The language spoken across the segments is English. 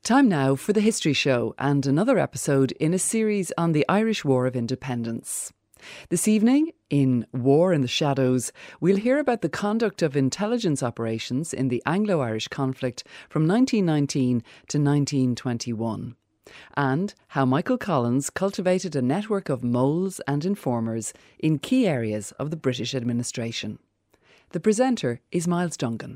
Time now for the History Show and another episode in a series on the Irish War of Independence. This evening, in War in the Shadows, we'll hear about the conduct of intelligence operations in the Anglo-Irish conflict from 1919 to 1921, and how Michael Collins cultivated a network of moles and informers in key areas of the British administration. The presenter is Miles Dungan.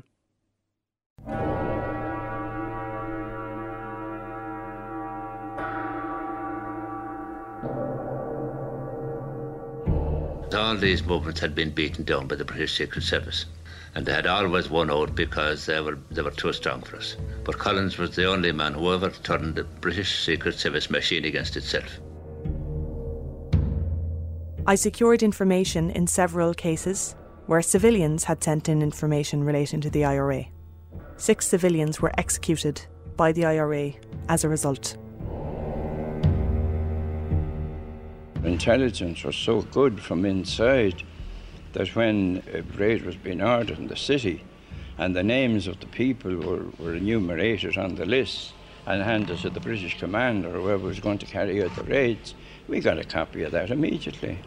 All these movements had been beaten down by the British Secret Service, and they had always won out because they were too strong for us. But Collins was the only man who ever turned the British Secret Service machine against itself. I secured information in several cases where civilians had sent in information relating to the IRA. 6 civilians were executed by the IRA as a result. Intelligence was so good from inside that when a raid was being ordered in the city and the names of the people were enumerated on the list and handed to the British commander or whoever was going to carry out the raids, we got a copy of that immediately.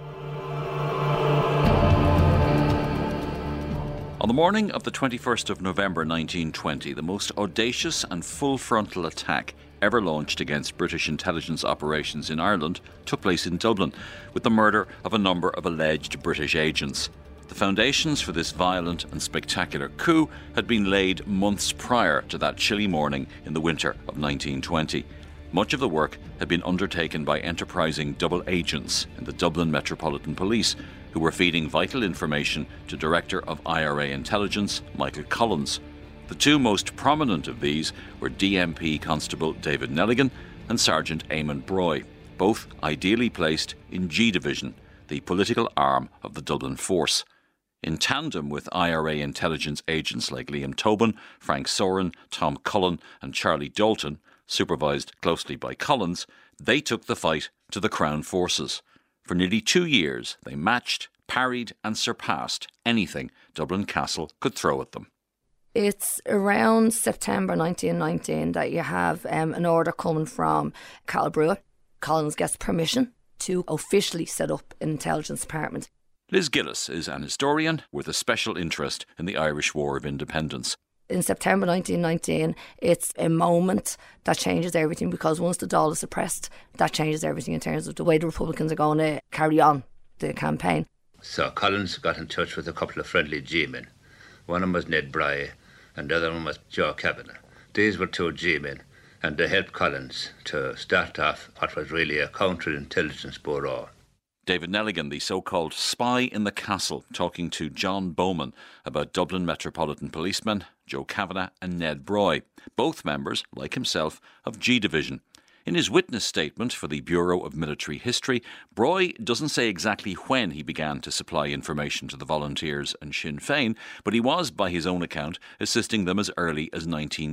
On the morning of the 21st of November 1920, the most audacious and full-frontal attack ever launched against British intelligence operations in Ireland took place in Dublin, with the murder of a number of alleged British agents. The foundations for this violent and spectacular coup had been laid months prior to that chilly morning in the winter of 1920. Much of the work had been undertaken by enterprising double agents in the Dublin Metropolitan Police, who were feeding vital information to Director of IRA Intelligence, Michael Collins. The 2 most prominent of these were DMP Constable David Nelligan and Sergeant Eamon Broy, both ideally placed in G Division, the political arm of the Dublin force. In tandem with IRA intelligence agents like Liam Tobin, Frank Soren, Tom Cullen and Charlie Dalton, supervised closely by Collins, they took the fight to the Crown forces. For nearly 2 years, they matched, parried and surpassed anything Dublin Castle could throw at them. It's around September 1919 that you have an order coming from Carl Brewer. Collins gets permission to officially set up an intelligence department. Liz Gillis is an historian with a special interest in the Irish War of Independence. In September 1919, it's a moment that changes everything, because once the Dáil is suppressed, that changes everything in terms of the way the Republicans are going to carry on the campaign. So Collins got in touch with a couple of friendly G-men. One of them was Ned Bry and the other one was Joe Kavanagh. These were 2 G-men, and they helped Collins to start off what was really a counterintelligence bureau. David Nelligan, the so-called spy in the castle, talking to John Bowman about Dublin Metropolitan Policemen Joe Kavanagh and Ned Broy, both members, like himself, of G Division. In his witness statement for the Bureau of Military History, Broy doesn't say exactly when he began to supply information to the Volunteers and Sinn Féin, but he was, by his own account, assisting them as early as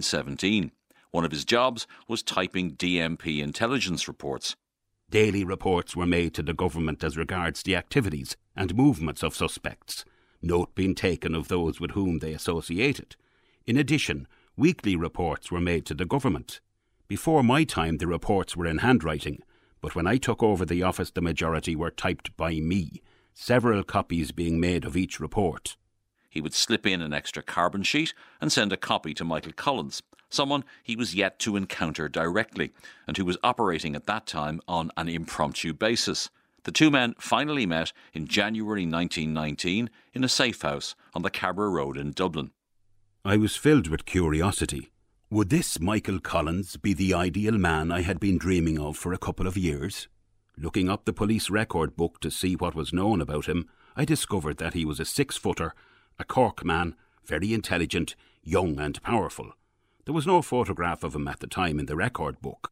1917. One of his jobs was typing DMP intelligence reports. Daily reports were made to the government as regards the activities and movements of suspects, note being taken of those with whom they associated. In addition, weekly reports were made to the government. Before my time, the reports were in handwriting, but when I took over the office, the majority were typed by me, several copies being made of each report. He would slip in an extra carbon sheet and send a copy to Michael Collins, someone he was yet to encounter directly, and who was operating at that time on an impromptu basis. The 2 men finally met in January 1919 in a safe house on the Cabra Road in Dublin. I was filled with curiosity. Would this Michael Collins be the ideal man I had been dreaming of for a couple of years? Looking up the police record book to see what was known about him, I discovered that he was a 6-footer, a Cork man, very intelligent, young and powerful. There was no photograph of him at the time in the record book.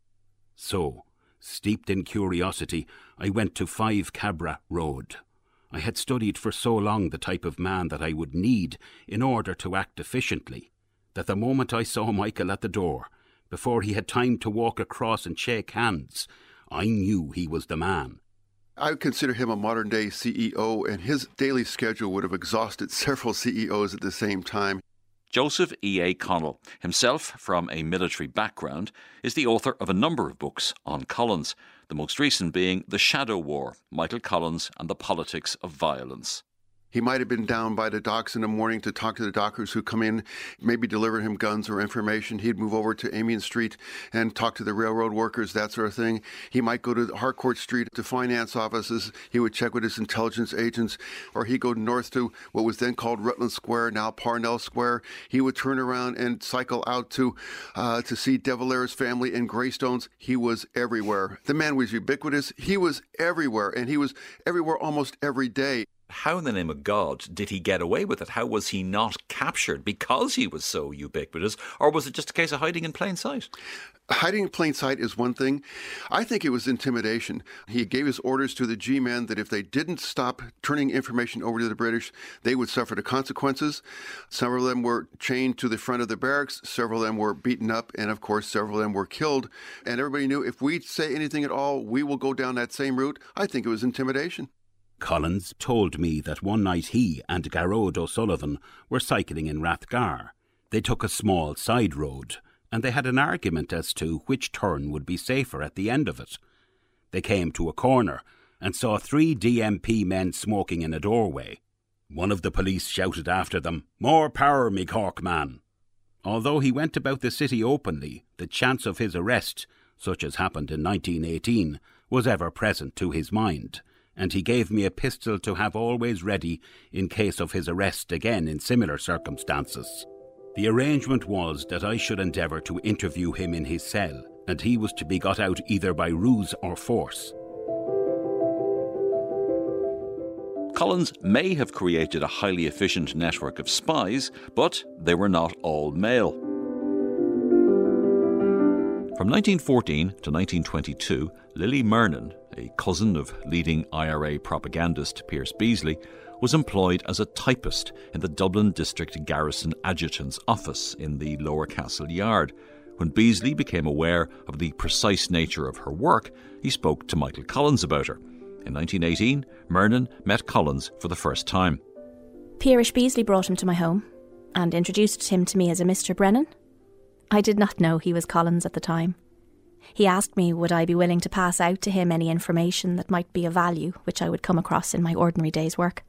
So, steeped in curiosity, I went to 5 Cabra Road. I had studied for so long the type of man that I would need in order to act efficiently, that the moment I saw Michael at the door, before he had time to walk across and shake hands, I knew he was the man. I would consider him a modern-day CEO, and his daily schedule would have exhausted several CEOs at the same time. Joseph E.A. Connell, himself from a military background, is the author of a number of books on Collins, the most recent being The Shadow War, Michael Collins and the Politics of Violence. He might have been down by the docks in the morning to talk to the dockers who come in, maybe deliver him guns or information. He'd move over to Amiens Street and talk to the railroad workers, that sort of thing. He might go to Harcourt Street to finance offices. He would check with his intelligence agents, or he'd go north to what was then called Rutland Square, now Parnell Square. He would turn around and cycle out to see De Valera's family in Greystones. He was everywhere. The man was ubiquitous. He was everywhere, and he was everywhere almost every day. How in the name of God did he get away with it? How was he not captured because he was so ubiquitous? Or was it just a case of hiding in plain sight? Hiding in plain sight is one thing. I think it was intimidation. He gave his orders to the G-men that if they didn't stop turning information over to the British, they would suffer the consequences. Several of them were chained to the front of the barracks. Several of them were beaten up. And, of course, several of them were killed. And everybody knew if we say anything at all, we will go down that same route. I think it was intimidation. Collins told me that one night he and Garrod O'Sullivan were cycling in Rathgar. They took a small side road, and they had an argument as to which turn would be safer at the end of it. They came to a corner and saw 3 DMP men smoking in a doorway. One of the police shouted after them, "More power, me Cork man." Although he went about the city openly, the chance of his arrest, such as happened in 1918, was ever present to his mind, and he gave me a pistol to have always ready in case of his arrest again in similar circumstances. The arrangement was that I should endeavour to interview him in his cell, and he was to be got out either by ruse or force. Collins may have created a highly efficient network of spies, but they were not all male. From 1914 to 1922, Lily Mernon, a cousin of leading IRA propagandist Pierce Beasley, was employed as a typist in the Dublin District Garrison Adjutant's office in the Lower Castle Yard. When Beasley became aware of the precise nature of her work, he spoke to Michael Collins about her. In 1918, Mernon met Collins for the first time. Pierce Beasley brought him to my home and introduced him to me as a Mr. Brennan. I did not know he was Collins at the time. He asked me would I be willing to pass out to him any information that might be of value which I would come across in my ordinary day's work.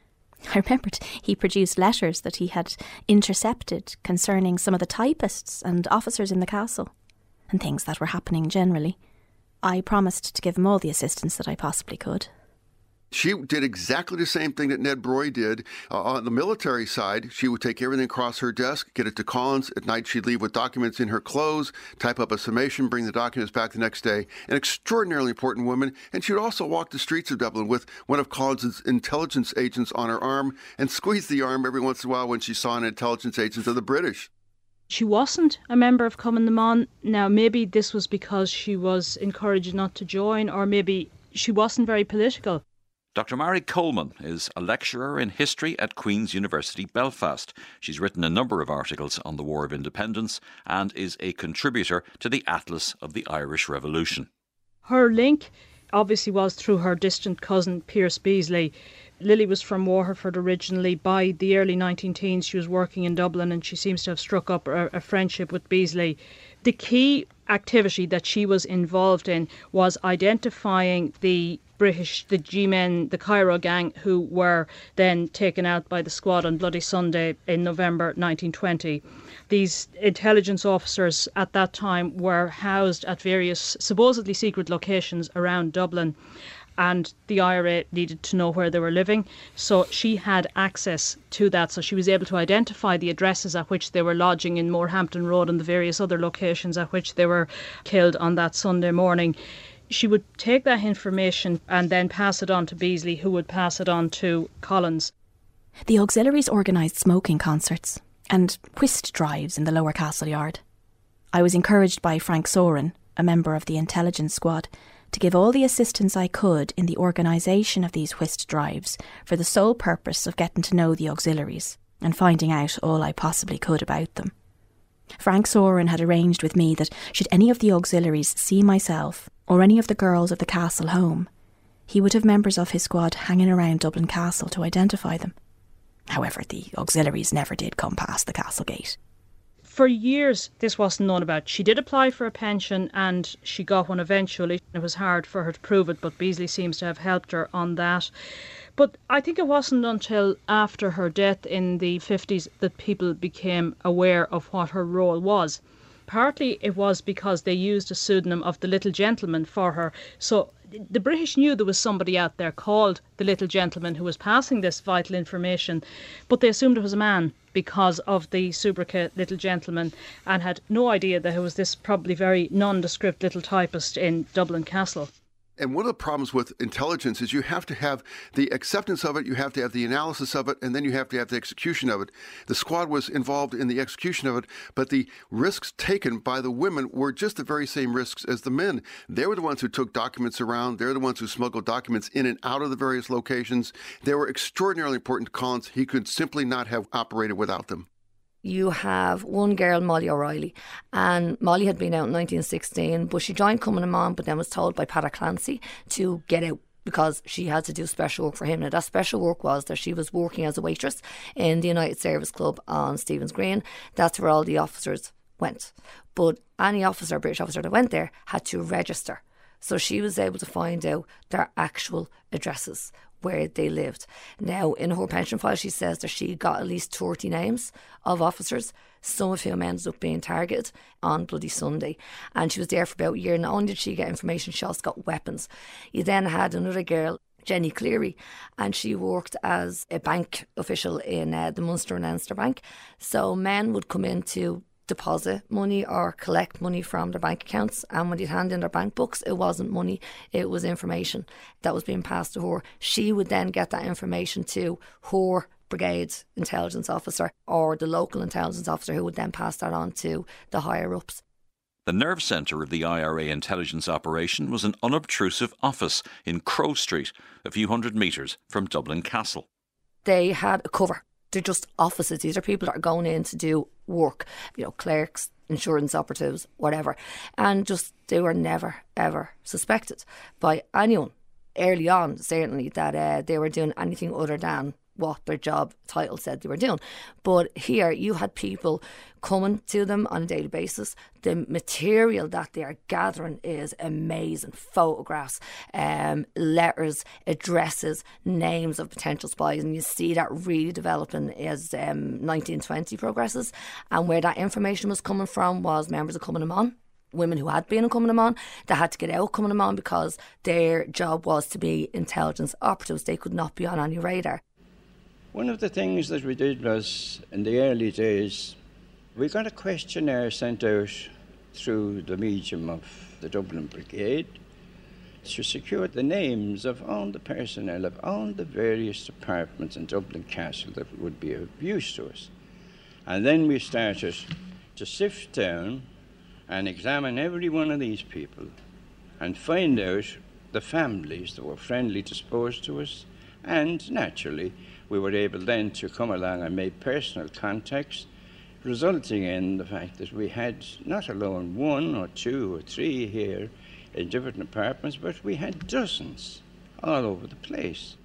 I remembered he produced letters that he had intercepted concerning some of the typists and officers in the castle, and things that were happening generally. I promised to give him all the assistance that I possibly could. She did exactly the same thing that Ned Broy did. On the military side, she would take everything across her desk, get it to Collins. At night, she'd leave with documents in her clothes, type up a summation, bring the documents back the next day. An extraordinarily important woman. And she would also walk the streets of Dublin with one of Collins's intelligence agents on her arm and squeeze the arm every once in a while when she saw an intelligence agent of the British. She wasn't a member of Cumann na mBan. Now, maybe this was because she was encouraged not to join, or maybe she wasn't very political. Dr. Mary Coleman is a lecturer in history at Queen's University Belfast. She's written a number of articles on the War of Independence and is a contributor to the Atlas of the Irish Revolution. Her link obviously was through her distant cousin Pierce Beasley. Lily was from Waterford originally. By the early 19-teens she was working in Dublin, and she seems to have struck up a friendship with Beasley. The key activity that she was involved in was identifying the British, the G-men, the Cairo gang, who were then taken out by the squad on Bloody Sunday in November 1920. These intelligence officers at that time were housed at various supposedly secret locations around Dublin, and the IRA needed to know where they were living, so she had access to that. So she was able to identify the addresses at which they were lodging in Morehampton Road and the various other locations at which they were killed on that Sunday morning. She would take that information and then pass it on to Beasley, who would pass it on to Collins. The auxiliaries organised smoking concerts and whist drives in the Lower Castle Yard. I was encouraged by Frank Sorin, a member of the intelligence squad, to give all the assistance I could in the organisation of these whist drives for the sole purpose of getting to know the auxiliaries and finding out all I possibly could about them. Frank Sorin had arranged with me that should any of the auxiliaries see myself or any of the girls of the castle home, he would have members of his squad hanging around Dublin Castle to identify them. However, the auxiliaries never did come past the castle gate. For years, this wasn't known about. She did apply for a pension and she got one eventually. It was hard for her to prove it, but Beasley seems to have helped her on that. But I think it wasn't until after her death in the 50s that people became aware of what her role was. Partly it was because they used a pseudonym of the Little Gentleman for her. So the British knew there was somebody out there called the Little Gentleman who was passing this vital information, but they assumed it was a man because of the sobriquet Little Gentleman, and had no idea that it was this probably very nondescript little typist in Dublin Castle. And one of the problems with intelligence is you have to have the acceptance of it, you have to have the analysis of it, and then you have to have the execution of it. The squad was involved in the execution of it, but the risks taken by the women were just the very same risks as the men. They were the ones who took documents around. They're the ones who smuggled documents in and out of the various locations. They were extraordinarily important to Collins. He could simply not have operated without them. You have one girl, Molly O'Reilly, and Molly had been out in 1916, but she joined Cumann na mBan, but then was told by Paddy Clancy to get out because she had to do special work for him. Now, that special work was that she was working as a waitress in the United Service Club on Stephen's Green. That's where all the officers went. But any officer, British officer that went there had to register. So she was able to find out their actual addresses, where they lived. Now, in her pension file, she says that she got at least 30 names of officers, some of whom ended up being targeted on Bloody Sunday. And she was there for about a year. Not only did she get information, she also got weapons. You then had another girl, Jenny Cleary, and she worked as a bank official in the Munster and Leinster Bank. So men would come in to deposit money or collect money from their bank accounts, and when they'd hand in their bank books, it wasn't money, it was information that was being passed to her. She would then get that information to her brigade intelligence officer or the local intelligence officer, who would then pass that on to the higher ups. The nerve centre of the IRA intelligence operation was an unobtrusive office in Crow Street, a few hundred metres from Dublin Castle. They had a cover. They're just offices. These are people that are going in to do work, clerks, insurance operatives, whatever. And just they were never, ever suspected by anyone early on, certainly, that they were doing anything other than what their job title said they were doing. But here you had people coming to them on a daily basis. The material that they are gathering is amazing. Photographs, letters, addresses, names of potential spies, and you see that really developing as 1920 progresses. And where that information was coming from was members of Cumann na mBan, women who had been in Cumann na mBan, that had to get out of Cumann na mBan because their job was to be intelligence operatives. They could not be on any radar. One of the things that we did was, in the early days, we got a questionnaire sent out through the medium of the Dublin Brigade to secure the names of all the personnel of all the various departments in Dublin Castle that would be of use to us. And then we started to sift down and examine every one of these people and find out the families that were friendly disposed to us, and naturally we were able then to come along and make personal contacts, resulting in the fact that we had not alone 1 or 2 or 3 here in different departments, but we had dozens all over the place.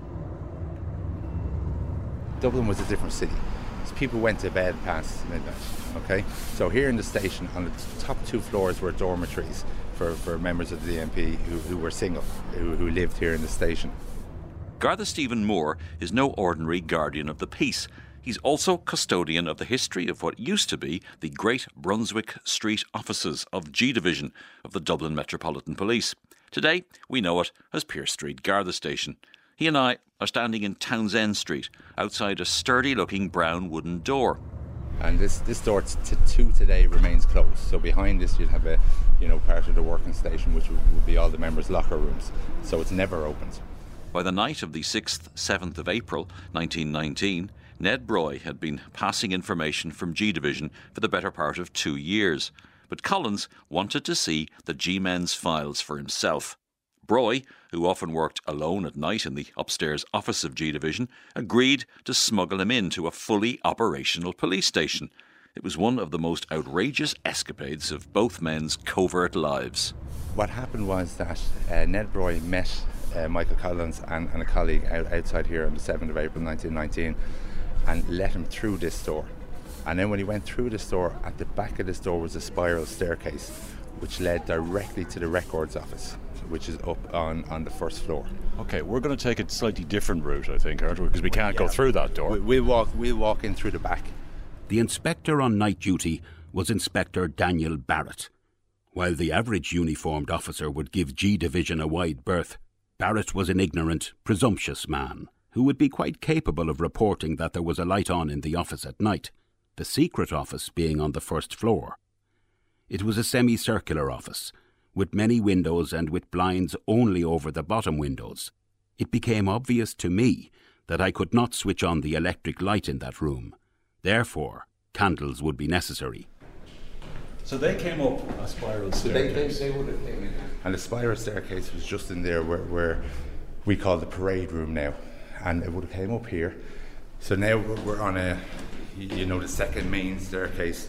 Dublin was a different city. So people went to bed past midnight, okay? So here in the station, on the top 2 floors were dormitories for members of the DMP who were single, who lived here in the station. Garda Stephen Moore is no ordinary guardian of the peace. He's also custodian of the history of what used to be the Great Brunswick Street offices of G Division of the Dublin Metropolitan Police. Today, we know it as Pearse Street Garda Station. He and I are standing in Townsend Street, outside a sturdy-looking brown wooden door. And this door to 2 today remains closed. So behind this, you'd have a, part of the working station, which would be all the members' locker rooms. So it's never opened. By the night of the 6th, 7th of April 1919, Ned Broy had been passing information from G Division for the better part of 2 years. But Collins wanted to see the G-men's files for himself. Broy, who often worked alone at night in the upstairs office of G Division, agreed to smuggle him into a fully operational police station. It was one of the most outrageous escapades of both men's covert lives. What happened was that Ned Broy met Michael Collins and a colleague outside here on the 7th of April 1919, and let him through this door. And then when he went through this door, at the back of this door was a spiral staircase which led directly to the records office, which is up on the first floor. Okay, we're going to take a slightly different route, I think, aren't we? Because we can't go through that door. We'll walk in through the back. The inspector on night duty was Inspector Daniel Barrett. While the average uniformed officer would give G Division a wide berth, Barrett was an ignorant, presumptuous man who would be quite capable of reporting that there was a light on in the office at night, the secret office being on the first floor. It was a semicircular office, with many windows and with blinds only over the bottom windows. It became obvious to me that I could not switch on the electric light in that room. Therefore, candles would be necessary. So they came up a spiral staircase. They would have came in. And the spiral staircase was just in there where we call the parade room now. And it would have came up here. So now we're on the second main staircase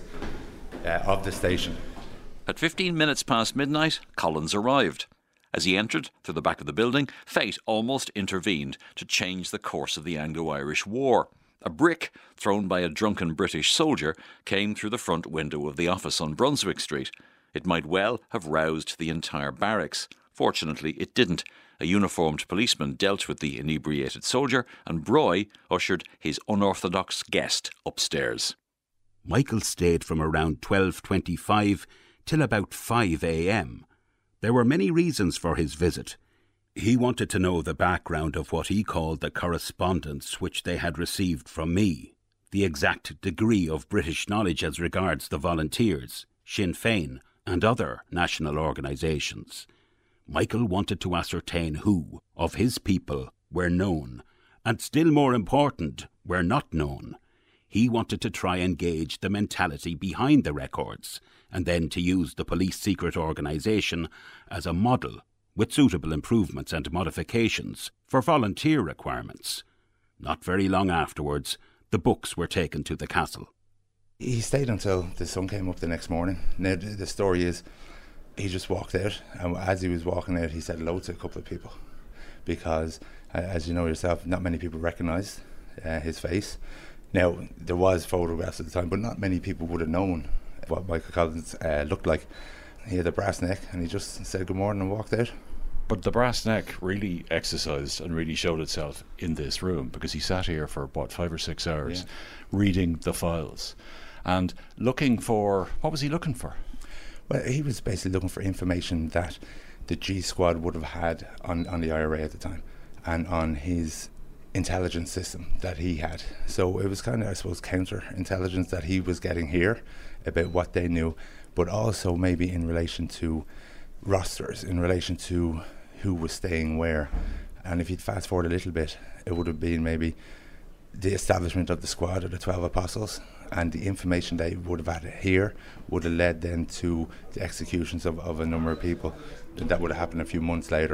of the station. At 15 minutes past midnight, Collins arrived. As he entered through the back of the building, fate almost intervened to change the course of the Anglo-Irish War. A brick thrown by a drunken British soldier came through the front window of the office on Brunswick Street. It might well have roused the entire barracks. Fortunately, it didn't. A uniformed policeman dealt with the inebriated soldier, and Broy ushered his unorthodox guest upstairs. Michael stayed from around 12:25 till about 5 a.m. There were many reasons for his visit. He wanted to know the background of what he called the correspondence which they had received from me, the exact degree of British knowledge as regards the Volunteers, Sinn Féin and other national organisations. Michael wanted to ascertain who, of his people, were known, and still more important, were not known. He wanted to try and gauge the mentality behind the records, and then to use the police secret organisation as a model with suitable improvements and modifications for volunteer requirements. Not very long afterwards, the books were taken to the castle. He stayed until the sun came up the next morning. Now, the story is, he just walked out, and as he was walking out, he said hello to a couple of people, because, as you know yourself, not many people recognised his face. Now, there was photographs at the time, but not many people would have known what Michael Collins looked like. He had a brass neck, and he just said good morning and walked out. But the brass neck really exercised and really showed itself in this room, because he sat here for, 5 or 6 hours, reading the files and looking for... What was he looking for? Well, he was basically looking for information that the G Squad would have had on the IRA at the time, and on his intelligence system that he had. So it was kind of, I suppose, counter-intelligence that he was getting here about what they knew, but also maybe in relation to rosters, in relation to who was staying where. And if you'd fast forward a little bit, it would have been maybe the establishment of the squad of the 12 Apostles, and the information they would have had here would have led then to the executions of a number of people. That would have happened a few months later.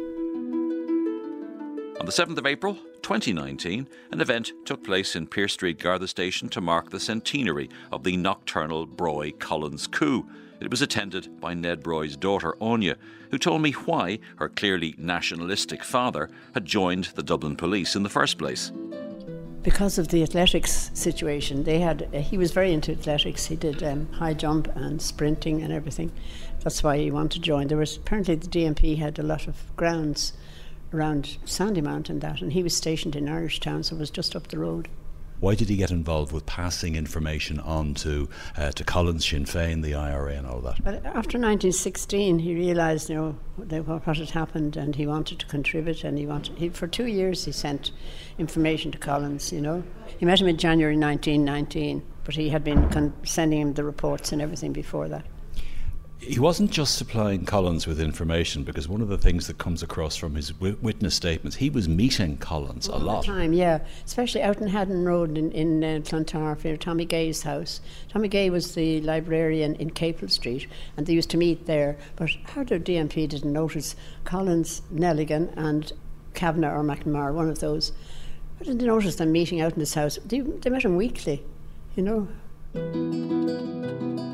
On the 7th of April 2019, an event took place in Pearse Street Garda Station to mark the centenary of the nocturnal Broy-Collins coup. It was attended by Ned Broy's daughter, Anya, who told me why her clearly nationalistic father had joined the Dublin police in the first place. Because of the athletics situation, he was very into athletics. He did high jump and sprinting and everything. That's why he wanted to join. There was, apparently the DMP had a lot of grounds around Sandymount and that, and he was stationed in Irishtown, so it was just up the road. Why did he get involved with passing information on to Collins, Sinn Féin, the IRA and all that? But after 1916 he realised what had happened, and he wanted to contribute, and for 2 years he sent information to Collins. He met him in January 1919, but he had been sending him the reports and everything before that. He wasn't just supplying Collins with information, because one of the things that comes across from his witness statements, he was meeting Collins a lot. All the time, yeah. Especially out in Haddon Road in Clontarf, near Tommy Gay's house. Tommy Gay was the librarian in Capel Street, and they used to meet there. But how the DMP didn't notice Collins, Nelligan and Kavanagh or McNamara, one of those, how didn't they notice them meeting out in his house? They met him weekly,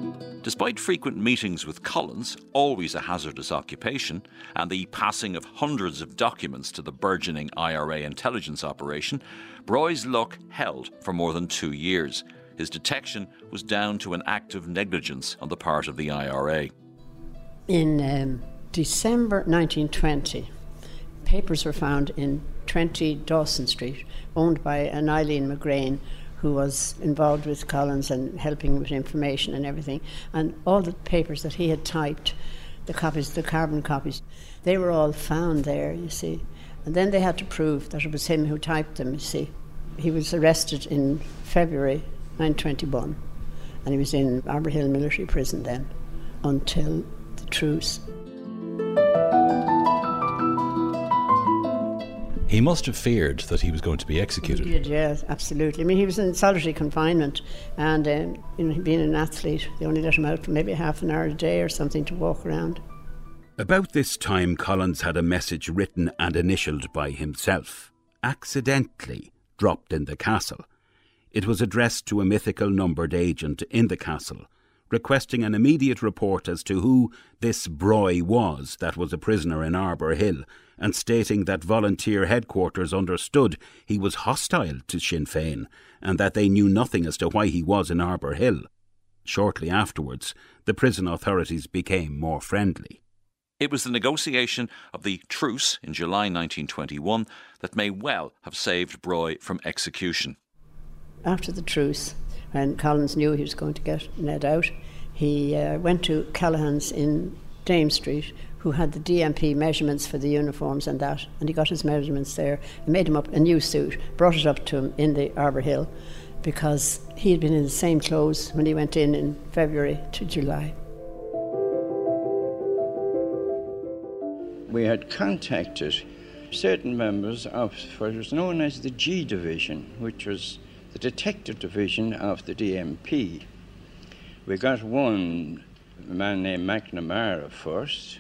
Despite frequent meetings with Collins, always a hazardous occupation, and the passing of hundreds of documents to the burgeoning IRA intelligence operation, Broy's luck held for more than 2 years. His detection was down to an act of negligence on the part of the IRA. In December 1920, papers were found in 20 Dawson Street, owned by an Eileen McGrain, who was involved with Collins and helping with information and everything. And all the papers that he had typed, the copies, the carbon copies, they were all found there, you see. And then they had to prove that it was him who typed them, you see. He was arrested in February 1921, and he was in Arbor Hill Military Prison then until the truce. He must have feared that he was going to be executed. He did, yes, absolutely. I mean, he was in solitary confinement, and being an athlete, they only let him out for maybe half an hour a day or something to walk around. About this time, Collins had a message written and initialled by himself, accidentally dropped in the castle. It was addressed to a mythical numbered agent in the castle, requesting an immediate report as to who this Broy was that was a prisoner in Arbor Hill, and stating that volunteer headquarters understood he was hostile to Sinn Féin and that they knew nothing as to why he was in Arbor Hill. Shortly afterwards, the prison authorities became more friendly. It was the negotiation of the truce in July 1921 that may well have saved Broy from execution. After the truce, when Collins knew he was going to get Ned out, he went to Callahan's in Dame Street, who had the DMP measurements for the uniforms and that, and he got his measurements there and made him up a new suit, brought it up to him in the Arbor Hill, because he had been in the same clothes when he went in February to July. We had contacted certain members of what was known as the G Division, which was the detective division of the DMP. We got one man named McNamara first,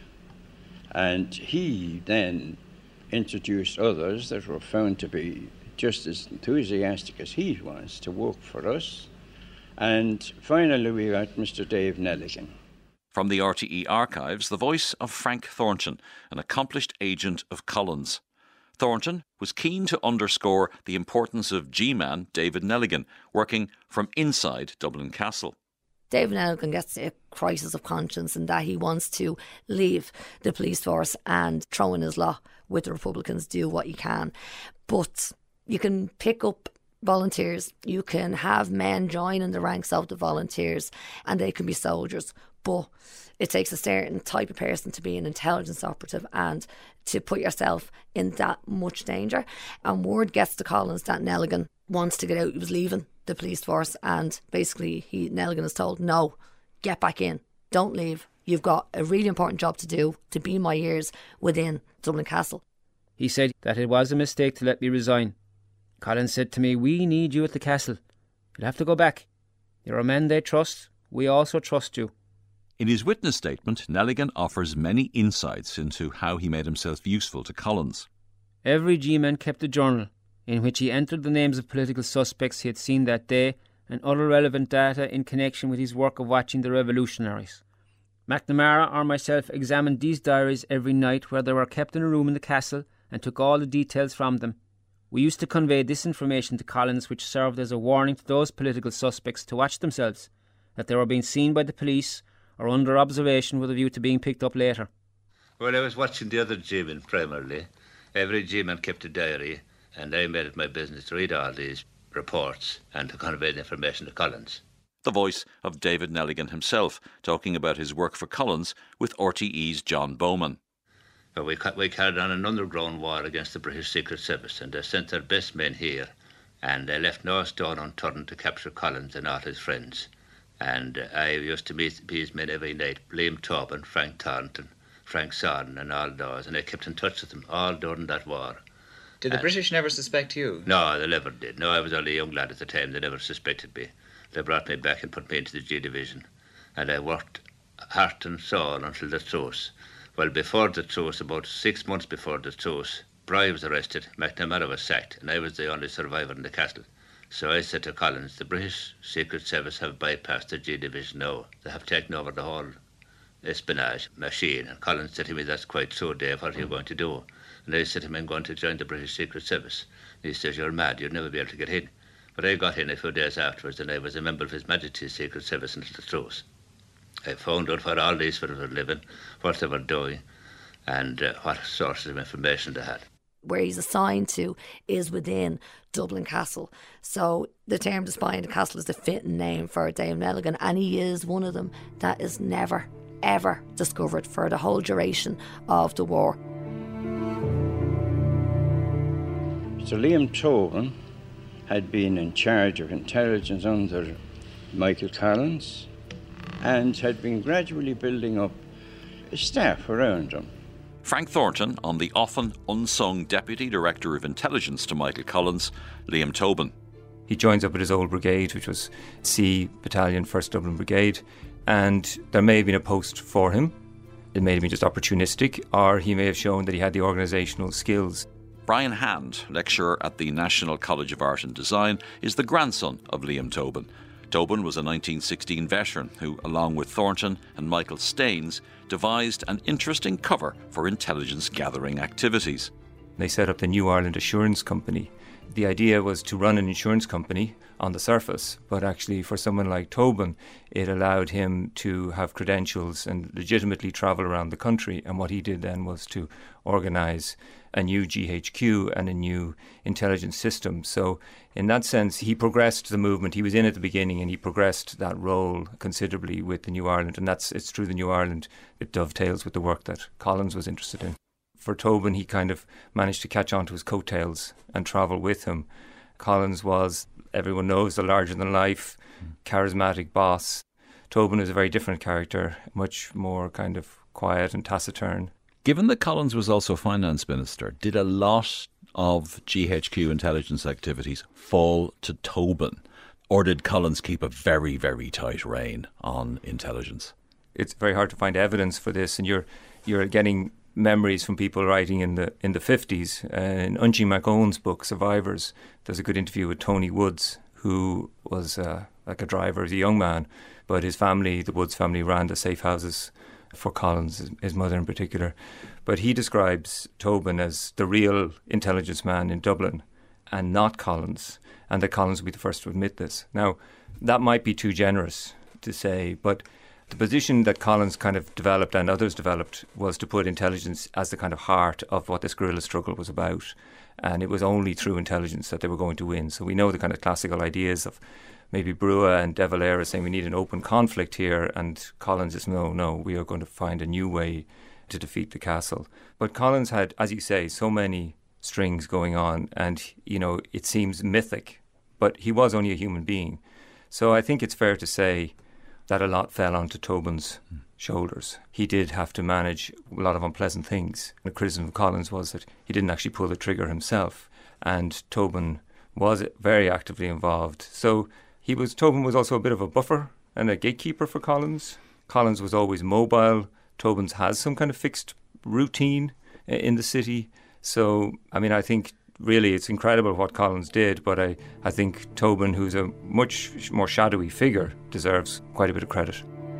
and he then introduced others that were found to be just as enthusiastic as he was to work for us. And finally we got Mr. Dave Nelligan. From the RTE archives, the voice of Frank Thornton, an accomplished agent of Collins. Thornton was keen to underscore the importance of G-Man David Nelligan, working from inside Dublin Castle. David Nelligan gets a crisis of conscience in that he wants to leave the police force and throw in his lot with the Republicans, do what he can. But you can pick up volunteers, you can have men join in the ranks of the volunteers, and they can be soldiers. But it takes a certain type of person to be an intelligence operative and to put yourself in that much danger. And word gets to Collins that Nelligan wants to get out. He was leaving the police force, and basically Nelligan is told, no, get back in, don't leave. You've got a really important job to do, to be my ears within Dublin Castle. He said that it was a mistake to let me resign. Collins said to me, we need you at the castle. You'll have to go back. You're a man they trust. We also trust you. In his witness statement, Nelligan offers many insights into how he made himself useful to Collins. Every G-man kept a journal in which he entered the names of political suspects he had seen that day and other relevant data in connection with his work of watching the revolutionaries. McNamara or myself examined these diaries every night, where they were kept in a room in the castle, and took all the details from them. We used to convey this information to Collins, which served as a warning to those political suspects to watch themselves, that they were being seen by the police or under observation with a view to being picked up later. Well, I was watching the other G-men primarily. Every G-man kept a diary, and I made it my business to read all these reports and to convey the information to Collins. The voice of David Nelligan himself, talking about his work for Collins with RTE's John Bowman. Well, we carried on an underground war against the British Secret Service, and they sent their best men here, and they left no stone unturned to capture Collins and all his friends. And I used to meet these men every night, Liam Tobin, Frank Thornton, Frank Sodden and all those, and I kept in touch with them all during that war. Did the British never suspect you? No, they never did. No, I was only a young lad at the time. They never suspected me. They brought me back and put me into the G Division, and I worked heart and soul until the truce. Well, before the truce, about 6 months before the truce, Broy was arrested, McNamara was sacked, and I was the only survivor in the castle. So I said to Collins, the British Secret Service have bypassed the G Division now. They have taken over the whole espionage machine. And Collins said to me, that's quite true, Dave, what are you going to do? And I said to him, I'm going to join the British Secret Service. And he says, you're mad, you'll never be able to get in. But I got in a few days afterwards, and I was a member of His Majesty's Secret Service until the truth. I found out where all these fellows were living, what they were doing, and what sources of information they had. Where he's assigned to is within Dublin Castle. So the term the spy in the castle is the fitting name for Dave Nelligan, and he is one of them that is never, ever discovered for the whole duration of the war. So Liam Tobin had been in charge of intelligence under Michael Collins and had been gradually building up a staff around him. Frank Thornton on the often unsung Deputy Director of Intelligence to Michael Collins, Liam Tobin. He joins up with his old brigade, which was C Battalion, 1st Dublin Brigade, and there may have been a post for him. It may have been just opportunistic, or he may have shown that he had the organisational skills. Brian Hand, lecturer at the National College of Art and Design, is the grandson of Liam Tobin. Tobin was a 1916 veteran who, along with Thornton and Michael Staines, devised an interesting cover for intelligence gathering activities. They set up the New Ireland Assurance Company. The idea was to run an insurance company on the surface, but actually for someone like Tobin, it allowed him to have credentials and legitimately travel around the country. And what he did then was to organise a new GHQ and a new intelligence system. So in that sense, he progressed the movement. He was in at the beginning and he progressed that role considerably with the New Ireland. And it's through the New Ireland it dovetails with the work that Collins was interested in. For Tobin, he kind of managed to catch on to his coattails and travel with him. Collins was, everyone knows, the larger-than-life, charismatic boss. Tobin is a very different character, much more kind of quiet and taciturn. Given that Collins was also finance minister, did a lot of GHQ intelligence activities fall to Tobin? Or did Collins keep a very, very tight rein on intelligence? It's very hard to find evidence for this, and you're getting memories from people writing in the 50s. In Unchi McOwen's book, Survivors, there's a good interview with Tony Woods, who was like a driver as a young man, but his family, the Woods family, ran the safe houses for Collins, his mother in particular. But he describes Tobin as the real intelligence man in Dublin and not Collins, and that Collins would be the first to admit this. Now, that might be too generous to say, but the position that Collins kind of developed and others developed was to put intelligence as the kind of heart of what this guerrilla struggle was about. And it was only through intelligence that they were going to win. So we know the kind of classical ideas of maybe Brua and De Valera saying we need an open conflict here, and Collins is no, we are going to find a new way to defeat the castle. But Collins had, as you say, so many strings going on, and, you know, it seems mythic, but he was only a human being. So I think it's fair to say that a lot fell onto Tobin's shoulders. He did have to manage a lot of unpleasant things. The criticism of Collins was that he didn't actually pull the trigger himself, and Tobin was very actively involved. So Tobin was also a bit of a buffer and a gatekeeper for Collins. Collins was always mobile. Tobin's has some kind of fixed routine in the city. So, I mean, I think really it's incredible what Collins did, but I think Tobin, who's a much more shadowy figure, deserves quite a bit of credit.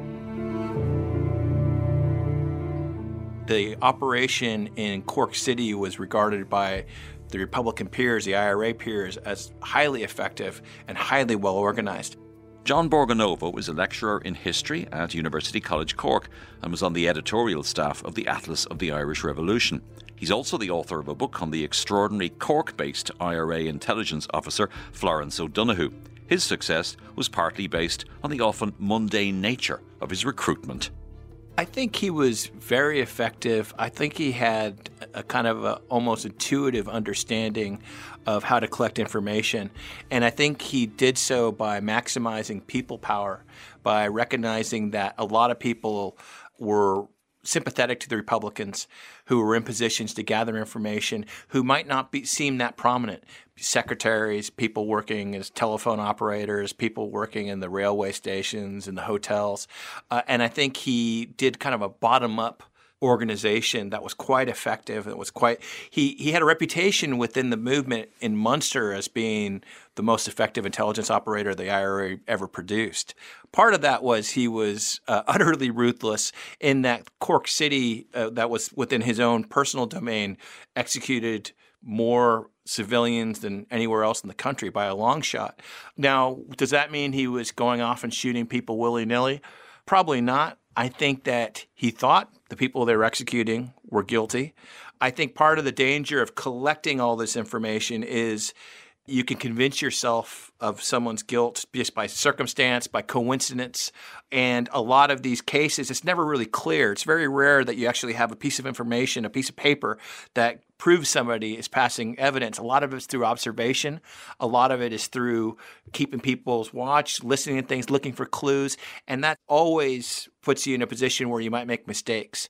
The operation in Cork City was regarded by the Republican peers, the IRA peers, as highly effective and highly well organised. John Borgonovo was a lecturer in history at University College Cork and was on the editorial staff of the Atlas of the Irish Revolution. He's also the author of a book on the extraordinary Cork-based IRA intelligence officer Florence O'Donoghue. His success was partly based on the often mundane nature of his recruitment. I think he was very effective. I think he had a kind of almost intuitive understanding of how to collect information. And I think he did so by maximizing people power, by recognizing that a lot of people were sympathetic to the Republicans who were in positions to gather information, who might not seem that prominent. Secretaries, people working as telephone operators, people working in the railway stations and the hotels. And I think he did kind of a bottom-up organization that was quite effective. It was quite he had a reputation within the movement in Munster as being the most effective intelligence operator the IRA ever produced. Part of that was he was utterly ruthless in that Cork City, that was within his own personal domain, executed more civilians than anywhere else in the country by a long shot. Now, does that mean he was going off and shooting people willy-nilly? Probably not. I think that he thought the people they were executing were guilty. I think part of the danger of collecting all this information is you can convince yourself of someone's guilt just by circumstance, by coincidence. And a lot of these cases, it's never really clear. It's very rare that you actually have a piece of information, a piece of paper that proves somebody is passing evidence. A lot of it's through observation. A lot of it is through keeping people's watch, listening to things, looking for clues. And that always puts you in a position where you might make mistakes.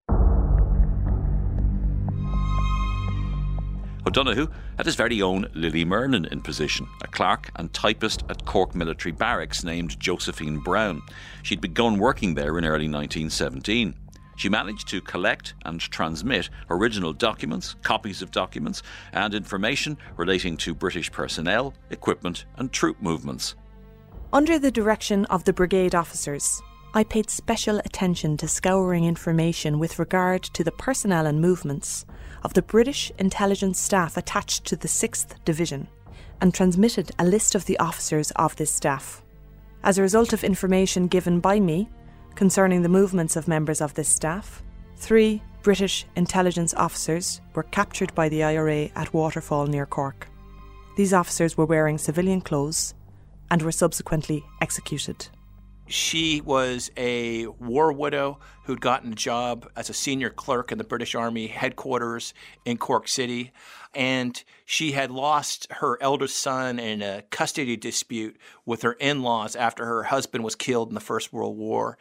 O'Donoghue had his very own Lily Merlin in position, a clerk and typist at Cork Military Barracks named Josephine Brown. She'd begun working there in early 1917. She managed to collect and transmit original documents, copies of documents, and information relating to British personnel, equipment, and troop movements. Under the direction of the brigade officers, I paid special attention to scouring information with regard to the personnel and movements of the British intelligence staff attached to the 6th Division, and transmitted a list of the officers of this staff. As a result of information given by me concerning the movements of members of this staff, 3 British intelligence officers were captured by the IRA at Waterfall near Cork. These officers were wearing civilian clothes and were subsequently executed. She was a war widow who'd gotten a job as a senior clerk in the British Army headquarters in Cork City, and she had lost her eldest son in a custody dispute with her in-laws after her husband was killed in the First World War.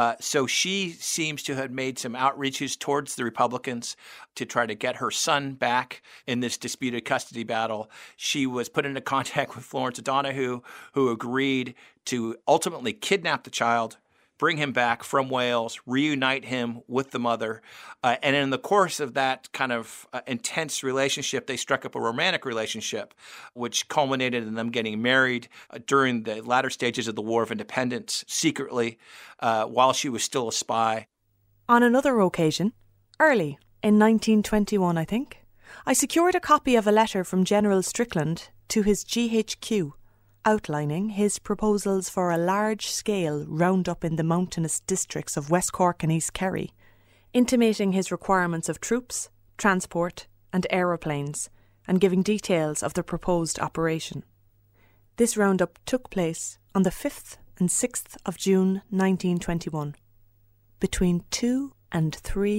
So she seems to have made some outreaches towards the Republicans to try to get her son back in this disputed custody battle. She was put into contact with Florence O'Donoghue, who agreed to ultimately kidnap the child, bring him back from Wales, reunite him with the mother. And in the course of that kind of intense relationship, they struck up a romantic relationship, which culminated in them getting married during the latter stages of the War of Independence, secretly, while she was still a spy. On another occasion, early in 1921, I think, I secured a copy of a letter from General Strickland to his GHQ, outlining his proposals for a large-scale round-up in the mountainous districts of West Cork and East Kerry, intimating his requirements of troops, transport and aeroplanes, and giving details of the proposed operation. This round-up took place on the 5th and 6th of June 1921. Between 2,000 and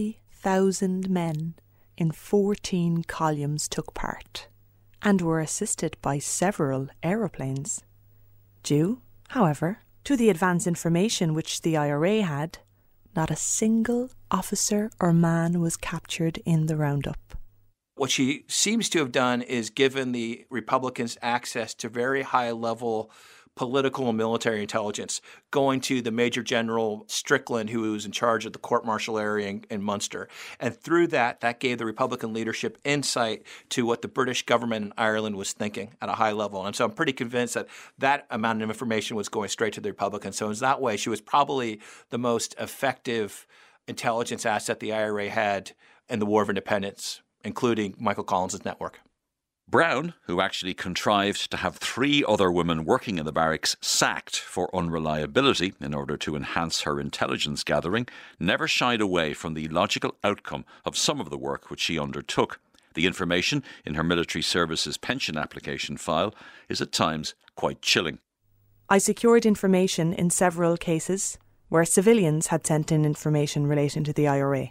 3,000 men in 14 columns took part, and were assisted by several aeroplanes. Due, however, to the advance information which the IRA had, not a single officer or man was captured in the roundup. What she seems to have done is given the Republicans access to very high-level political and military intelligence, going to the Major General Strickland, who was in charge of the court-martial area in Munster. And through that gave the Republican leadership insight to what the British government in Ireland was thinking at a high level. And so I'm pretty convinced that that amount of information was going straight to the Republicans. So in that way, she was probably the most effective intelligence asset the IRA had in the War of Independence, including Michael Collins' network. Brown, who actually contrived to have 3 other women working in the barracks sacked for unreliability in order to enhance her intelligence gathering, never shied away from the logical outcome of some of the work which she undertook. The information in her military services pension application file is at times quite chilling. I secured information in several cases where civilians had sent in information relating to the IRA.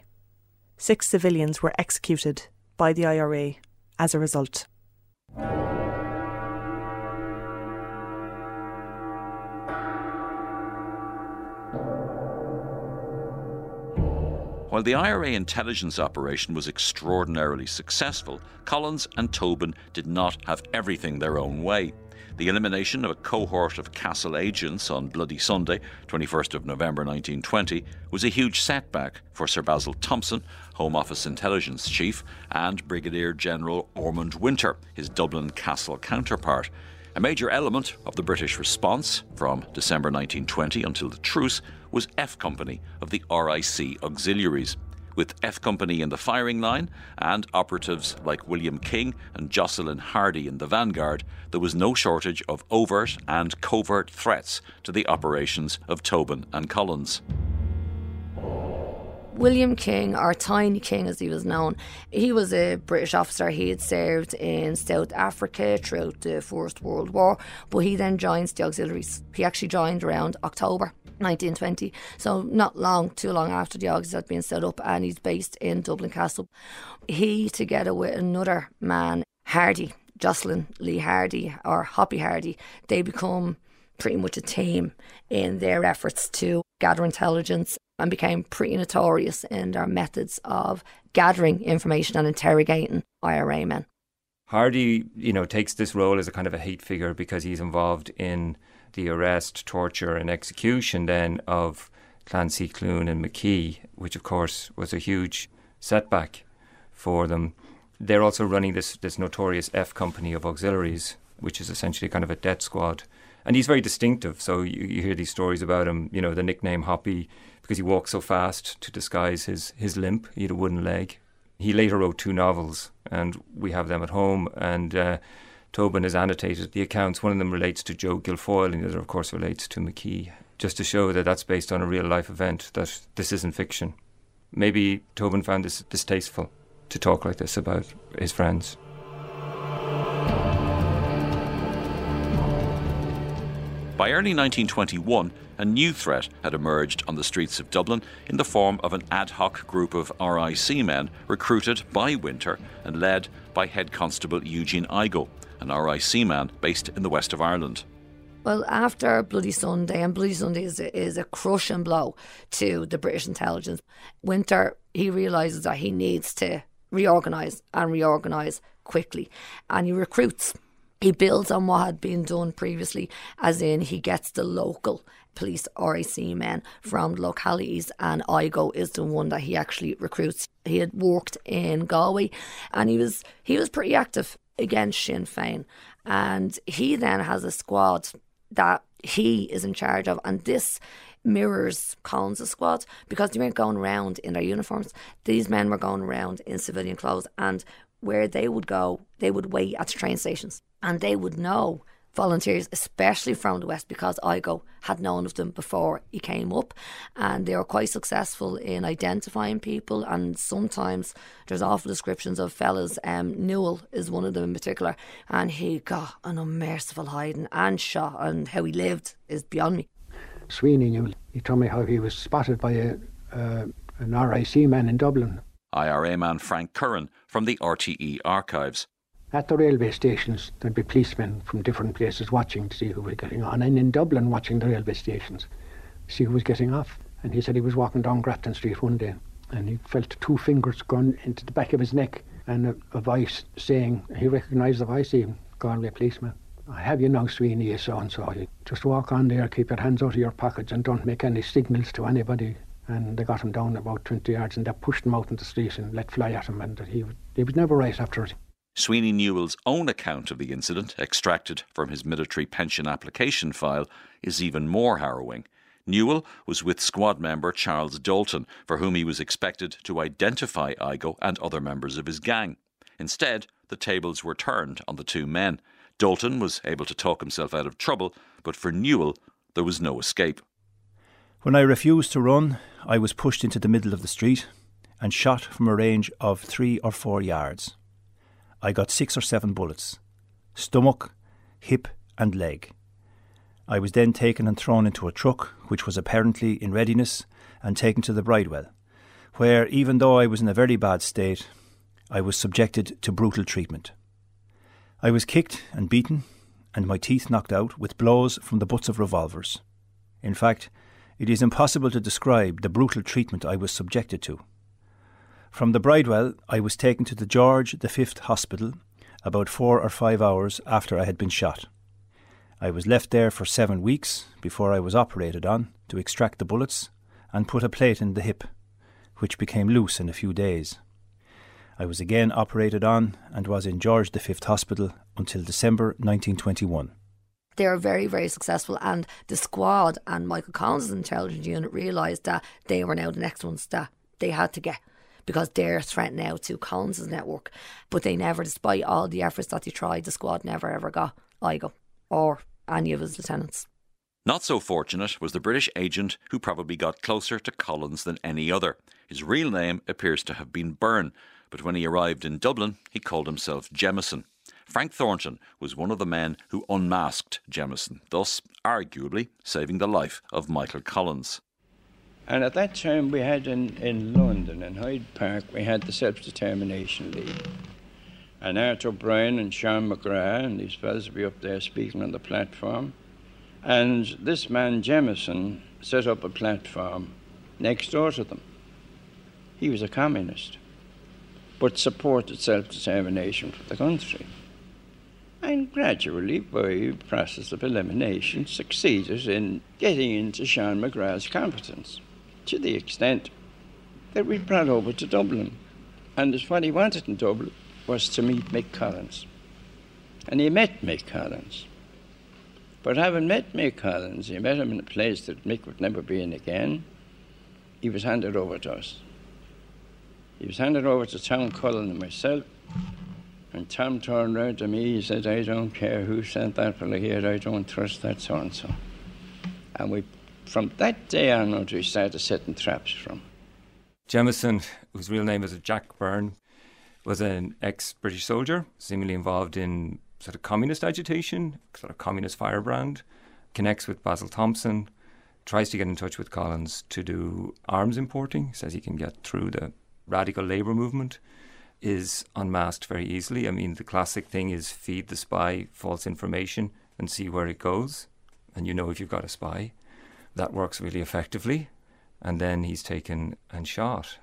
6 civilians were executed by the IRA as a result. While the IRA intelligence operation was extraordinarily successful, Collins and Tobin did not have everything their own way. The elimination of a cohort of Castle agents on Bloody Sunday, 21st of November 1920, was a huge setback for Sir Basil Thompson, Home Office Intelligence Chief, and Brigadier General Ormond Winter, his Dublin Castle counterpart. A major element of the British response from December 1920 until the truce was F Company of the RIC Auxiliaries. With F Company in the firing line and operatives like William King and Jocelyn Hardy in the vanguard, there was no shortage of overt and covert threats to the operations of Tobin and Collins. William King, or Tiny King as he was known, he was a British officer. He had served in South Africa throughout the First World War, but he then joins the auxiliaries. He actually joined around October 1920, so not too long after the auxiliaries had been set up, and he's based in Dublin Castle. He, together with another man, Hardy, Jocelyn Lee Hardy, or Hoppy Hardy, they become pretty much a team in their efforts to gather intelligence, and became pretty notorious in their methods of gathering information and interrogating IRA men. Hardy, takes this role as a kind of a hate figure because he's involved in the arrest, torture and execution then of Clancy, Clune and McKee, which of course was a huge setback for them. They're also running this notorious F Company of Auxiliaries, which is essentially kind of a death squad. And he's very distinctive, so you hear these stories about him, the nickname Hoppy, because he walks so fast to disguise his limp. He had a wooden leg. He later wrote 2 novels, and we have them at home, and Tobin has annotated the accounts. One of them relates to Joe Guilfoyle, and the other, of course, relates to McKee, just to show that that's based on a real-life event, that this isn't fiction. Maybe Tobin found this distasteful, to talk like this about his friends. By early 1921, a new threat had emerged on the streets of Dublin in the form of an ad hoc group of RIC men recruited by Winter and led by Head Constable Eugene Igo, an RIC man based in the west of Ireland. Well, after Bloody Sunday, and Bloody Sunday is a crushing blow to the British intelligence, Winter, he realises that he needs to reorganise quickly, and he recruits. He builds on what had been done previously, as in he gets the local police RIC men from the localities, and Igo is the one that he actually recruits. He had worked in Galway, and he was pretty active against Sinn Féin, and he then has a squad that he is in charge of, and this mirrors Collins' squad, because they weren't going around in their uniforms. These men were going around in civilian clothes, and where they would go, they would wait at the train stations, and they would know volunteers, especially from the west, because Igo had known of them before he came up, and they were quite successful in identifying people. And sometimes there's awful descriptions of fellas. Newell is one of them in particular, and he got an unmerciful hiding and shot, and how he lived is beyond me. Sweeney Newell, he told me how he was spotted by an RIC man in Dublin. IRA man Frank Curran from the RTE archives. At the railway stations, there'd be policemen from different places watching to see who was getting on, and in Dublin watching the railway stations, see who was getting off. And he said he was walking down Grafton Street one day, and he felt 2 fingers going into the back of his neck, and a voice saying, he recognised the voice, he Galway policeman. I have you now, Sweeney, so-and-so. You just walk on there, keep your hands out of your pockets and don't make any signals to anybody. And they got him down about 20 yards and they pushed him out in the street and let fly at him, and he was never right after it. Sweeney Newell's own account of the incident, extracted from his military pension application file, is even more harrowing. Newell was with squad member Charles Dalton, for whom he was expected to identify Igo and other members of his gang. Instead, the tables were turned on the 2 men. Dalton was able to talk himself out of trouble, but for Newell, there was no escape. When I refused to run, I was pushed into the middle of the street and shot from a range of 3 or 4 yards. I got 6 or 7 bullets, stomach, hip and leg. I was then taken and thrown into a truck, which was apparently in readiness, and taken to the Bridewell, where, even though I was in a very bad state, I was subjected to brutal treatment. I was kicked and beaten, and my teeth knocked out with blows from the butts of revolvers. In fact, it is impossible to describe the brutal treatment I was subjected to. From the Bridewell, I was taken to the George V Hospital about 4 or 5 hours after I had been shot. I was left there for 7 weeks before I was operated on to extract the bullets and put a plate in the hip, which became loose in a few days. I was again operated on and was in George V Hospital until December 1921. They were very, very successful, and the squad and Michael Collins' intelligence unit realised that they were now the next ones that they had to get, because they're a threat now to Collins' network. But they never, despite all the efforts that they tried, the squad never ever got Igo or any of his lieutenants. Not so fortunate was the British agent who probably got closer to Collins than any other. His real name appears to have been Byrne, but when he arrived in Dublin, he called himself Jemison. Frank Thornton was one of the men who unmasked Jemison, thus arguably saving the life of Michael Collins. And at that time we had in London, in Hyde Park, we had the Self-Determination League. And Art O'Brien and Sean McGrath and these fellas would be up there speaking on the platform. And this man, Jemison, set up a platform next door to them. He was a communist, but supported self-determination for the country. And gradually, by a process of elimination, succeeded in getting into Sean McGrath's competence, to the extent that we brought over to Dublin. And what he wanted in Dublin was to meet Mick Collins. And he met Mick Collins. But having met Mick Collins, he met him in a place that Mick would never be in again. He was handed over to us. He was handed over to Tom Cullen and myself. And Tom turned around to me, he said, I don't care who sent that fella here, I don't trust that so-and-so. And we, from that day onwards, we started setting traps for him. Jemison, whose real name is Jack Byrne, was an ex-British soldier, seemingly involved in sort of communist agitation, sort of communist firebrand, connects with Basil Thompson, tries to get in touch with Collins to do arms importing, says he can get through the radical labour movement, is unmasked very easily. I mean, the classic thing is feed the spy false information and see where it goes. And you know if you've got a spy. That works really effectively. And then he's taken and shot.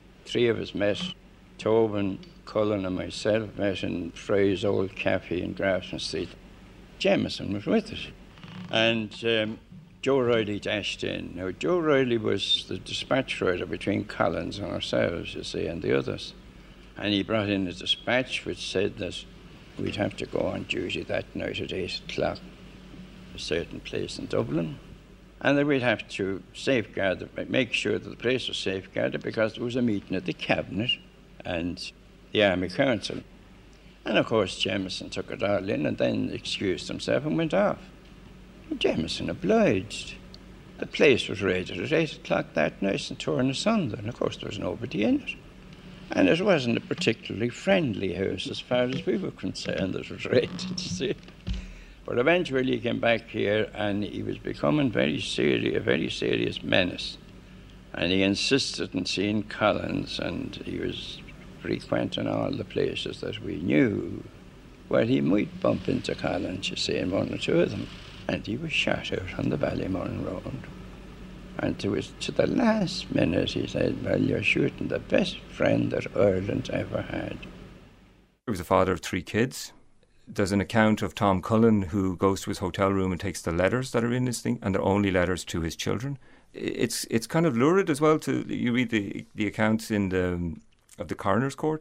3 of us met. Tobin, Cullen and myself met in Frey's old cafe in Grafton Street. Jemison was with us. And Joe Riley dashed in. Now, Joe Riley was the dispatch rider between Collins and ourselves, you see, and the others. And he brought in a dispatch which said that we'd have to go on duty that night at 8 o'clock, a certain place in Dublin. And that we'd have to safeguard, make sure that the place was safeguarded because there was a meeting at the Cabinet and the Army Council. And of course Jemison took it all in and then excused himself and went off. And Jemison obliged. The place was raided at 8 o'clock that night and torn asunder, and of course there was nobody in it. And it wasn't a particularly friendly house as far as we were concerned that was raided, you see. But eventually he came back here and he was becoming a very serious menace. And he insisted on seeing Collins, and he was frequenting all the places that we knew where he might bump into Collins, you see, in 1 or 2 of them. And he was shot out on the Ballymurn Road. And to the last minute he said, well, you're shooting the best friend that Ireland ever had. He was the father of 3 kids. There's an account of Tom Cullen who goes to his hotel room and takes the letters that are in this thing, and they're only letters to his children. It's kind of lurid as well. You read the accounts of the coroner's court,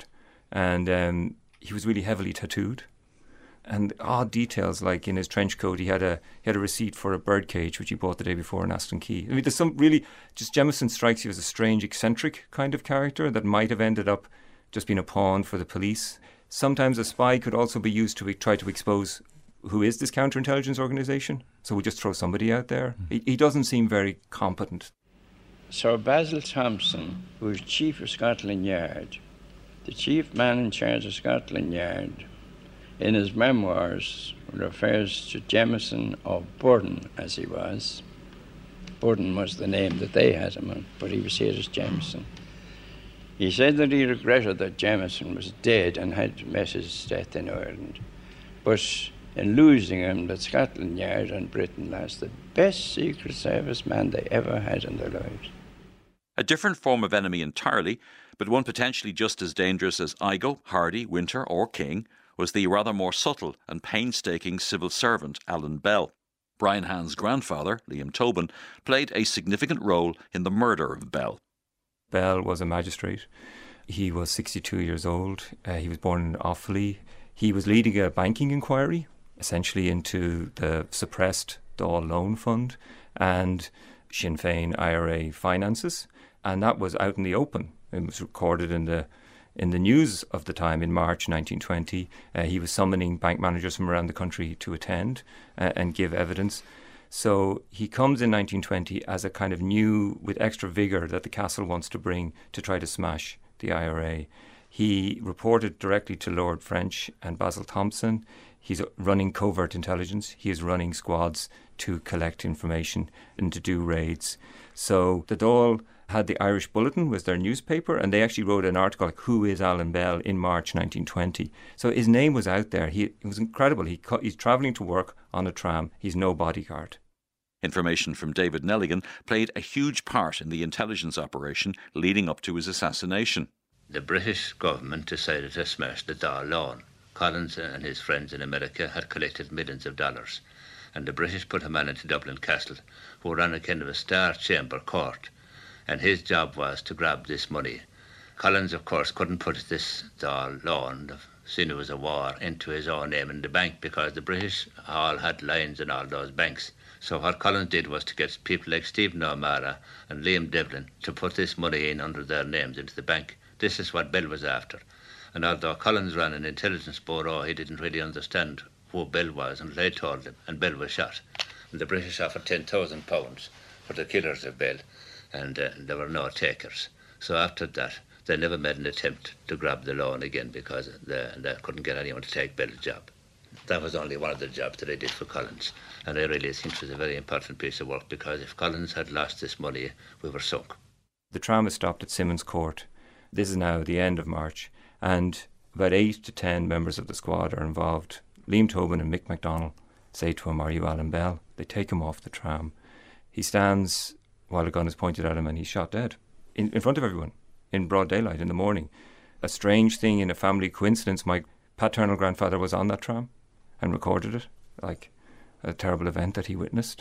and he was really heavily tattooed. And odd details, like in his trench coat, he had a receipt for a birdcage which he bought the day before in Aston Quay. I mean, there's some really, just Jemison strikes you as a strange, eccentric kind of character that might have ended up just being a pawn for the police. Sometimes a spy could also be used to try to expose who is this counterintelligence organisation. So we just throw somebody out there. He doesn't seem very competent. Sir Basil Thompson, who was Chief of Scotland Yard, the chief man in charge of Scotland Yard, in his memoirs refers to Jemison of Burden as he was. Burden was the name that they had him on, but he was here as Jemison. He said that he regretted that Jemison was dead and had met his death in Ireland. But in losing him, that Scotland Yard and Britain lost the best Secret Service man they ever had in their lives. A different form of enemy entirely, but one potentially just as dangerous as Igo, Hardy, Winter or King, was the rather more subtle and painstaking civil servant Alan Bell. Brian Hand's grandfather, Liam Tobin, played a significant role in the murder of Bell. Bell was a magistrate. He was 62 years old. He was born in Offaly. He was leading a banking inquiry, essentially into the suppressed Dáil Loan Fund and Sinn Féin IRA finances, and that was out in the open. It was recorded in the news of the time in March 1920. He was summoning bank managers from around the country to attend and give evidence. So he comes in 1920 as a kind of new, with extra vigour that the castle wants to bring to try to smash the IRA. He reported directly to Lord French and Basil Thompson. He's running covert intelligence. He is running squads to collect information and to do raids. So the Dáil had the Irish Bulletin, was their newspaper, and they actually wrote an article like, "Who is Alan Bell?" in March 1920. So his name was out there. It was incredible. He's travelling to work on a tram. He's no bodyguard. Information from David Nelligan played a huge part in the intelligence operation leading up to his assassination. The British government decided to smash the Dáil loan. Collins and his friends in America had collected millions of dollars, and the British put a man into Dublin Castle who ran a kind of a star chamber court, and his job was to grab this money. Collins, of course, couldn't put this Dáil loan, seeing it was a war, into his own name in the bank because the British all had lines in all those banks. So what Collins did was to get people like Stephen O'Mara and Liam Devlin to put this money in under their names into the bank. This is what Bell was after. And although Collins ran an intelligence bureau, he didn't really understand who Bell was until I told him, and Bell was shot. And the British offered £10,000 for the killers of Bell, and there were no takers. So after that, they never made an attempt to grab the loan again because they couldn't get anyone to take Bell's job. That was only one of the jobs that I did for Collins, and I really think it was a very important piece of work because if Collins had lost this money, we were sunk. The tram was stopped at Simmons Court. This is now the end of March, and about 8 to 10 members of the squad are involved. Liam Tobin and Mick MacDonald say to him, "Are you Alan Bell?" They take him off the tram. He stands while a gun is pointed at him and he's shot dead in front of everyone in broad daylight in the morning. A strange thing in a family coincidence, my paternal grandfather was on that tram and recorded it, like a terrible event that he witnessed.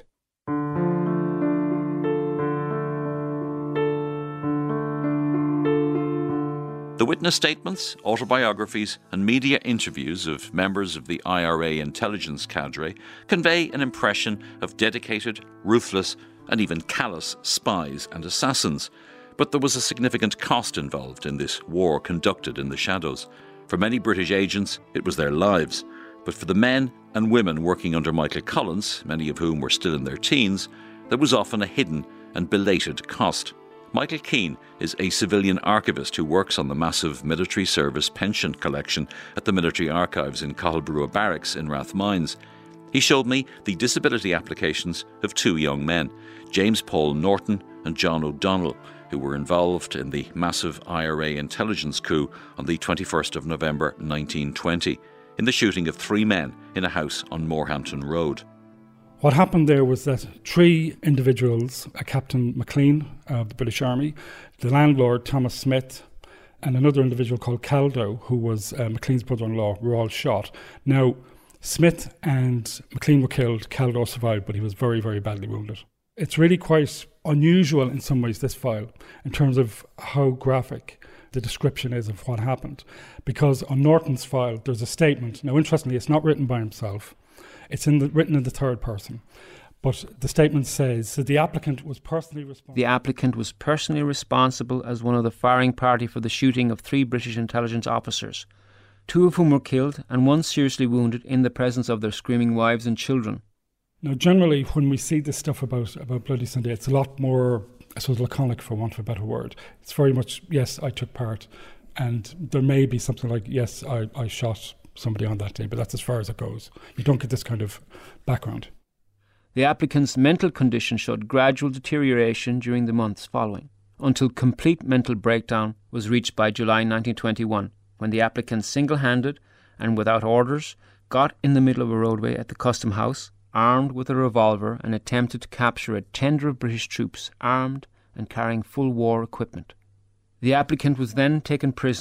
The witness statements, autobiographies and media interviews of members of the IRA intelligence cadre convey an impression of dedicated, ruthless and even callous spies and assassins. But there was a significant cost involved in this war conducted in the shadows. For many British agents, it was their lives. But for the men and women working under Michael Collins, many of whom were still in their teens, there was often a hidden and belated cost. Michael Keane is a civilian archivist who works on the massive military service pension collection at the military archives in Cathal Barracks in Rathmines. He showed me the disability applications of two young men, James Paul Norton and John O'Donnell, who were involved in the massive IRA intelligence coup on the 21st of November 1920, in the shooting of 3 men in a house on Moorhampton Road. What happened there was that 3 individuals, a Captain McLean of the British Army, the landlord Thomas Smith, and another individual called Caldo, who was McLean's brother-in-law, were all shot. Now, Smith and McLean were killed. Caldo survived, but he was very, very badly wounded. It's really quite unusual in some ways, this file, in terms of how graphic the description is of what happened. Because on Norton's file, there's a statement. Now, interestingly, it's not written by himself. It's written in the third person. But the statement says that the applicant was personally responsible. The applicant was personally responsible as one of the firing party for the shooting of 3 British intelligence officers, 2 of whom were killed and 1 seriously wounded in the presence of their screaming wives and children. Now, generally, when we see this stuff about Bloody Sunday, it's a lot more, I suppose, laconic, for want of a better word. It's very much, yes, I took part. And there may be something like, yes, I shot somebody on that day, but that's as far as it goes. You don't get this kind of background. The applicant's mental condition showed gradual deterioration during the months following, until complete mental breakdown was reached by July 1921, when the applicant single-handed and without orders got in the middle of a roadway at the Custom House, armed with a revolver, and attempted to capture a tender of British troops armed and carrying full war equipment. The applicant was then taken prisoner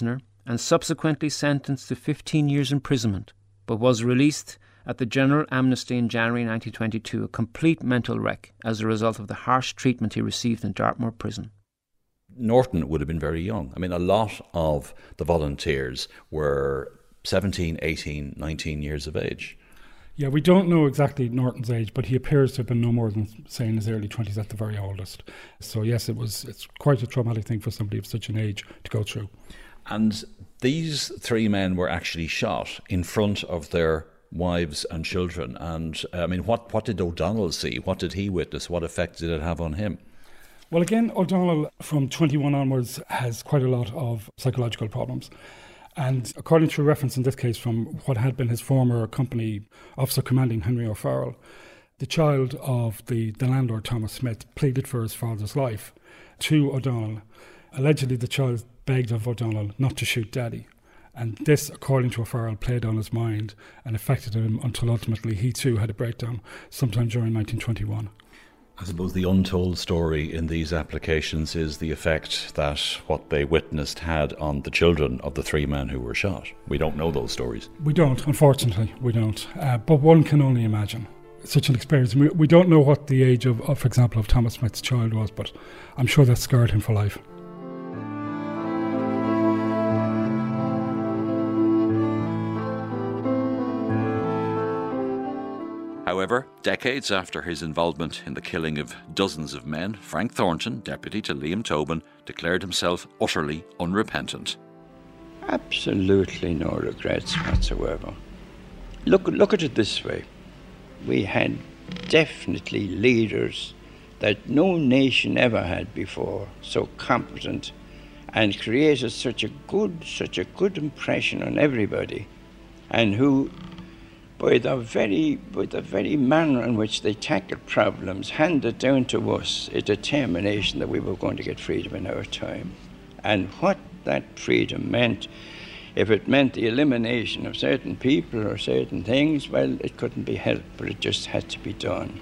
and subsequently sentenced to 15 years imprisonment, but was released at the general amnesty in January 1922, a complete mental wreck as a result of the harsh treatment he received in Dartmoor prison. Norton would have been very young. I mean, a lot of the volunteers were 17, 18, 19 years of age. Yeah, we don't know exactly Norton's age, but he appears to have been no more than, say, in his early 20s at the very oldest. So yes, it's quite a traumatic thing for somebody of such an age to go through. And these three men were actually shot in front of their wives and children. And I mean, what did O'Donnell see? What did he witness? What effect did it have on him? Well, again, O'Donnell from 21 onwards has quite a lot of psychological problems. And according to a reference in this case from what had been his former company officer commanding, Henry O'Farrell, the child of the landlord, Thomas Smith, pleaded for his father's life to O'Donnell. Allegedly, the child begged of O'Donnell not to shoot Daddy. And this, according to O'Farrell, played on his mind and affected him until ultimately he too had a breakdown sometime during 1921. I suppose the untold story in these applications is the effect that what they witnessed had on the children of the three men who were shot. We don't know those stories. We don't, unfortunately, we don't. But one can only imagine such an experience. We don't know what the age of, for example, of Thomas Smith's child was, but I'm sure that scarred him for life. However, decades after his involvement in the killing of dozens of men, Frank Thornton, deputy to Liam Tobin, declared himself utterly unrepentant. Absolutely no regrets whatsoever. Look at it this way. We had definitely leaders that no nation ever had before, so competent, and created such a good impression on everybody, and who, by the very manner in which they tackled problems, handed down to us a determination that we were going to get freedom in our time. And what that freedom meant, if it meant the elimination of certain people or certain things, well, it couldn't be helped, but it just had to be done.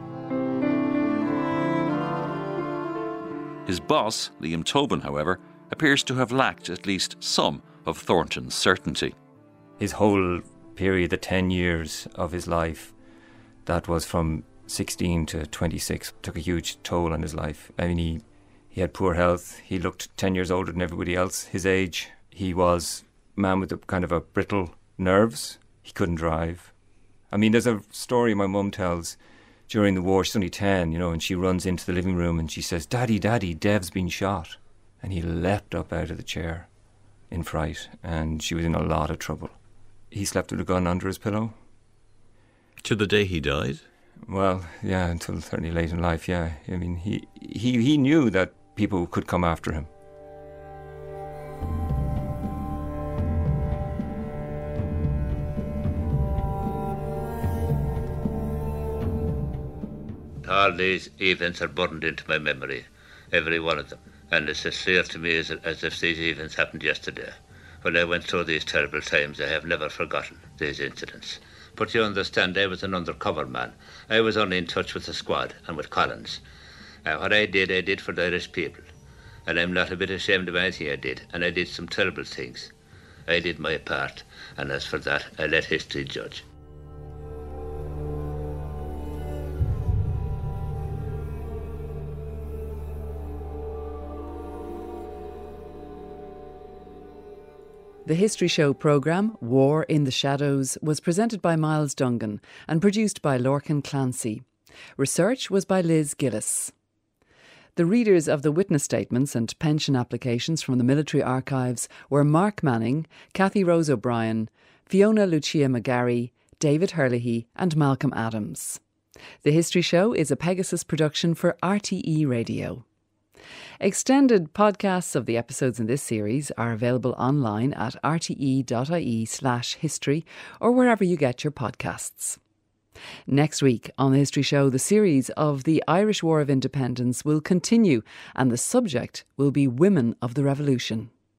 His boss, Liam Tobin, however, appears to have lacked at least some of Thornton's certainty. His whole period, the 10 years of his life, that was from 16 to 26, took a huge toll on his life. I mean, he had poor health. He looked 10 years older than everybody else his age. He was a man with a kind of a brittle nerves. He couldn't drive. I mean, there's a story my mum tells during the war. She's only 10, and she runs into the living room and she says, Daddy, Dev's been shot. And he leapt up out of the chair in fright, and she was in a lot of trouble. He slept with a gun under his pillow. To the day he died? Well, yeah, until certainly late in life, yeah. I mean, he knew that people could come after him. All these events are burned into my memory, every one of them. And it's as clear to me as if these events happened yesterday. When I went through these terrible times, I have never forgotten these incidents. But you understand, I was an undercover man. I was only in touch with the squad and with Collins. What I did for the Irish people. And I'm not a bit ashamed of anything I did. And I did some terrible things. I did my part. And as for that, I let history judge. The History Show programme, War in the Shadows, was presented by Miles Dungan and produced by Lorcan Clancy. Research was by Liz Gillis. The readers of the witness statements and pension applications from the military archives were Mark Manning, Cathy Rose O'Brien, Fiona Lucia McGarry, David Herlihy and Malcolm Adams. The History Show is a Pegasus production for RTE Radio. Extended podcasts of the episodes in this series are available online at rte.ie/history or wherever you get your podcasts. Next week on The History Show, the series of the Irish War of Independence will continue and the subject will be Women of the Revolution.